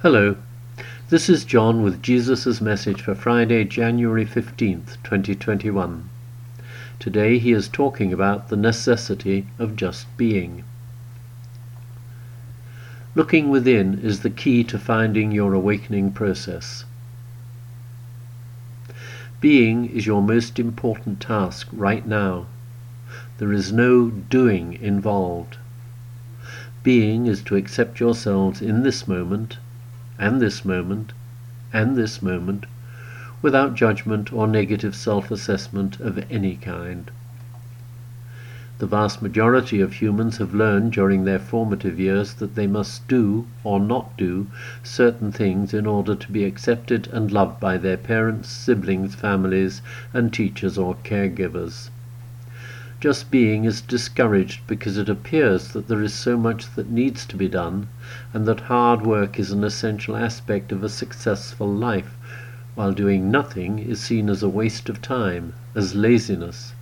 Hello, this is John with Jesus' message for Friday, January 15th, 2021. Today he is talking about the necessity of just being. Looking within is the key to finding your awakening process. Being is your most important task right now. There is no doing involved. Being is to accept yourselves in this moment, and this moment, and this moment, without judgment or negative self-assessment of any kind. The vast majority of humans have learned during their formative years that they must do or not do certain things in order to be accepted and loved by their parents, siblings, families, and teachers or caregivers. Just being is discouraged because it appears that there is so much that needs to be done, and that hard work is an essential aspect of a successful life, while doing nothing is seen as a waste of time, as laziness.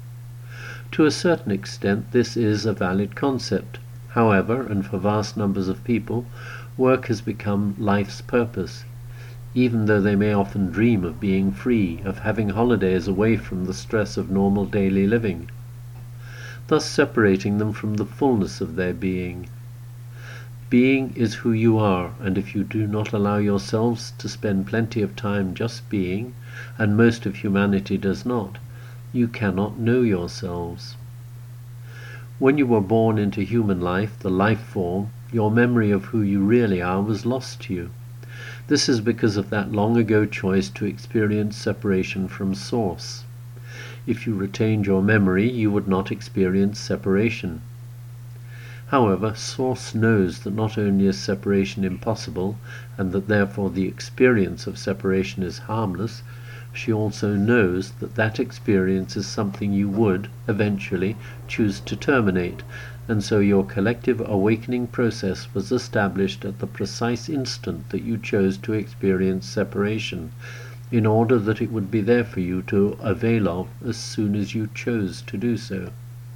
To a certain extent this is a valid concept. However, and for vast numbers of people, work has become life's purpose, even though they may often dream of being free, of having holidays away from the stress of normal daily living, thus separating them from the fullness of their being. Being is who you are, and if you do not allow yourselves to spend plenty of time just being, and most of humanity does not, you cannot know yourselves. When you were born into human life, the life form, your memory of who you really are was lost to you. This is because of that long ago choice to experience separation from Source. If you retained your memory, you would not experience separation. However, Source knows that not only is separation impossible, and that therefore the experience of separation is harmless, she also knows that that experience is something you would, eventually, choose to terminate, and so your collective awakening process was established at the precise instant that you chose to experience separation, in order that it would be there for you to avail of as soon as you chose to do so.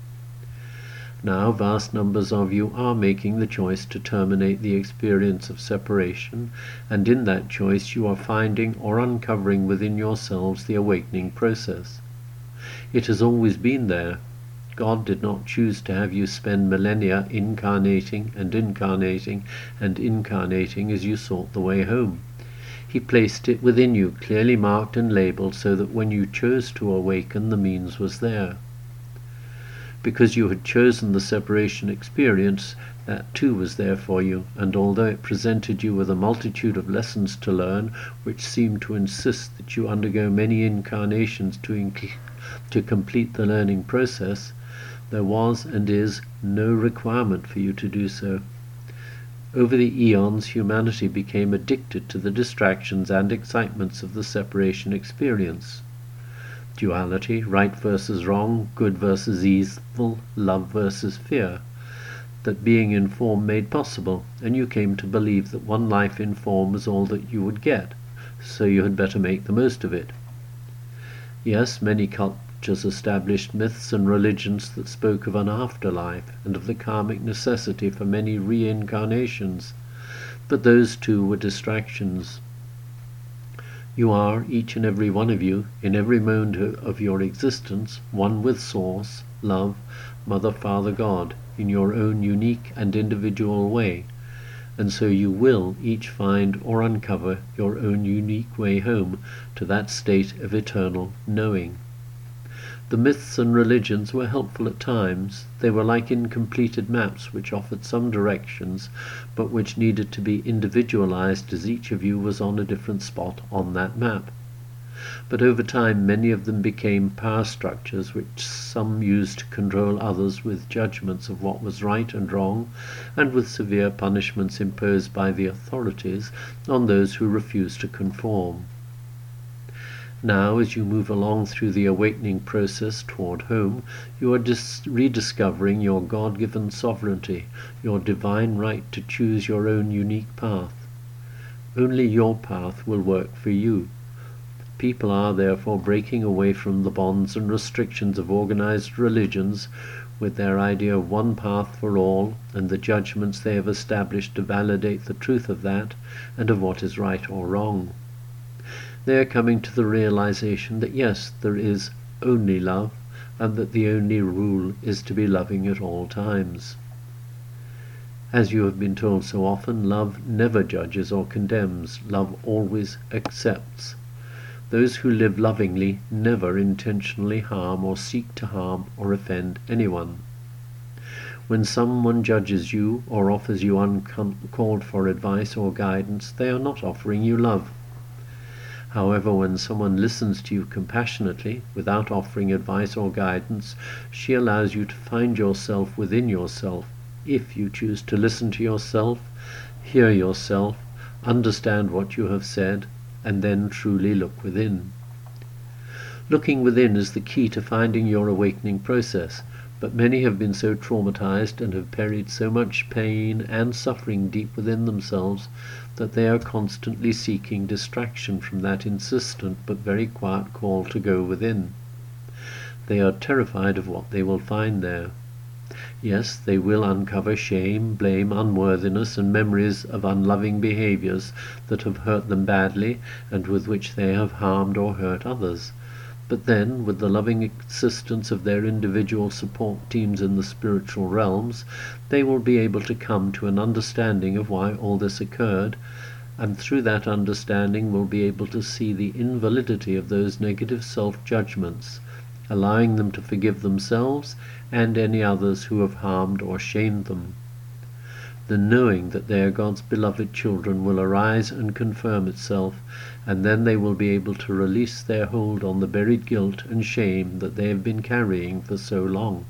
Now vast numbers of you are making the choice to terminate the experience of separation, and in that choice you are finding or uncovering within yourselves the awakening process. It has always been there. God did not choose to have you spend millennia incarnating and incarnating and incarnating as you sought the way home. He placed it within you, clearly marked and labeled, so that when you chose to awaken, the means was there. Because you had chosen the separation experience, that too was there for you, and although it presented you with a multitude of lessons to learn, which seemed to insist that you undergo many incarnations to complete the learning process, there was and is no requirement for you to do so. Over the eons, humanity became addicted to the distractions and excitements of the separation experience. Duality, right versus wrong, good versus evil, love versus fear, that being in form made possible, and you came to believe that one life in form was all that you would get, so you had better make the most of it. Yes, many cultures established myths and religions that spoke of an afterlife and of the karmic necessity for many reincarnations, but those too were distractions. You are, each and every one of you, in every moment of your existence, one with Source, Love, Mother, Father, God, in your own unique and individual way, and so you will each find or uncover your own unique way home to that state of eternal knowing. The myths and religions were helpful at times. They were like incompleted maps which offered some directions, but which needed to be individualized as each of you was on a different spot on that map. But over time many of them became power structures which some used to control others with judgments of what was right and wrong, and with severe punishments imposed by the authorities on those who refused to conform. Now, as you move along through the awakening process toward home, you are rediscovering your God-given sovereignty, your divine right to choose your own unique path. Only your path will work for you. People are therefore breaking away from the bonds and restrictions of organized religions, with their idea of one path for all and the judgments they have established to validate the truth of that and of what is right or wrong. They are coming to the realization that yes, there is only love, and that the only rule is to be loving at all times. As you have been told so often, love never judges or condemns. Love always accepts. Those who live lovingly never intentionally harm or seek to harm or offend anyone. When someone judges you or offers you uncalled for advice or guidance, they are not offering you love. However, when someone listens to you compassionately, without offering advice or guidance, she allows you to find yourself within yourself, if you choose to listen to yourself, hear yourself, understand what you have said, and then truly look within. Looking within is the key to finding your awakening process, but many have been so traumatized and have buried so much pain and suffering deep within themselves that they are constantly seeking distraction from that insistent but very quiet call to go within. They are terrified of what they will find there. Yes, they will uncover shame, blame, unworthiness, and memories of unloving behaviors that have hurt them badly and with which they have harmed or hurt others. But then, with the loving assistance of their individual support teams in the spiritual realms, they will be able to come to an understanding of why all this occurred, and through that understanding will be able to see the invalidity of those negative self-judgments, allowing them to forgive themselves and any others who have harmed or shamed them. The knowing that they are God's beloved children will arise and confirm itself, and then they will be able to release their hold on the buried guilt and shame that they have been carrying for so long.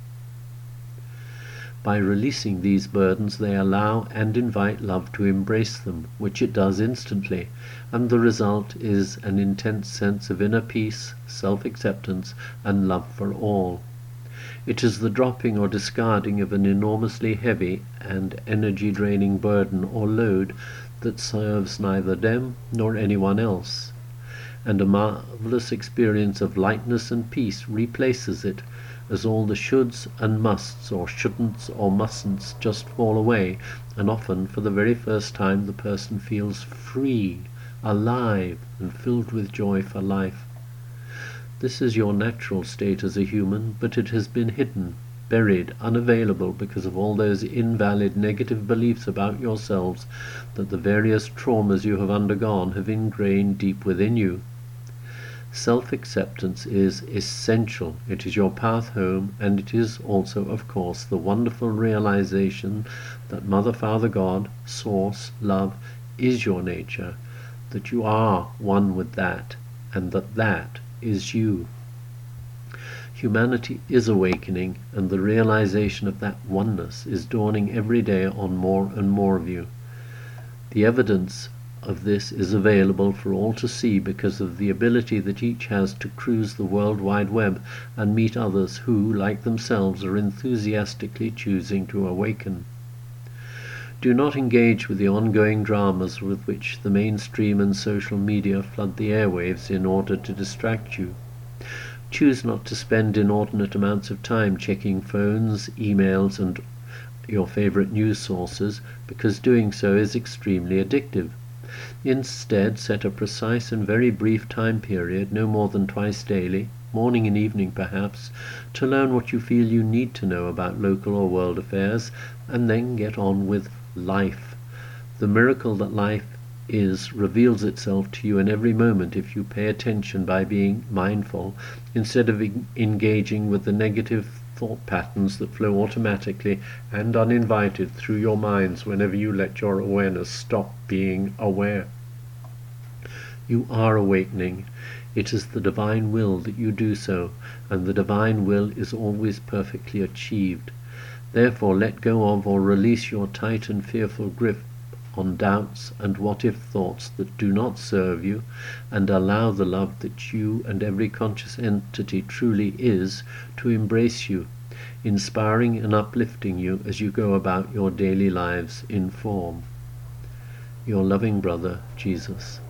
By releasing these burdens, they allow and invite love to embrace them, which it does instantly, and the result is an intense sense of inner peace, self-acceptance, and love for all. It is the dropping or discarding of an enormously heavy and energy-draining burden or load that serves neither them nor anyone else, and a marvelous experience of lightness and peace replaces it, as all the shoulds and musts or shouldn'ts or mustn'ts just fall away, and often for the very first time the person feels free, alive, and filled with joy for life. This is your natural state as a human, but it has been hidden, buried, unavailable because of all those invalid negative beliefs about yourselves that the various traumas you have undergone have ingrained deep within you. Self-acceptance is essential. It is your path home, and it is also, of course, the wonderful realization that Mother, Father, God, Source, Love, is your nature, that you are one with that, and that that is you. Humanity is awakening, and the realization of that oneness is dawning every day on more and more of you. The evidence of this is available for all to see because of the ability that each has to cruise the World Wide Web and meet others who, like themselves, are enthusiastically choosing to awaken. Do not engage with the ongoing dramas with which the mainstream and social media flood the airwaves in order to distract you. Choose not to spend inordinate amounts of time checking phones, emails, and your favorite news sources, because doing so is extremely addictive. Instead, set a precise and very brief time period, no more than twice daily, morning and evening perhaps, to learn what you feel you need to know about local or world affairs, and then get on with life. The miracle that life is reveals itself to you in every moment if you pay attention by being mindful, instead of engaging with the negative thought patterns that flow automatically and uninvited through your minds whenever you let your awareness stop being aware. You are awakening. It is the divine will that you do so, and the divine will is always perfectly achieved. Therefore let go of or release your tight and fearful grip on doubts and what-if thoughts that do not serve you, and allow the love that you and every conscious entity truly is to embrace you, inspiring and uplifting you as you go about your daily lives in form. Your loving brother, Jesus.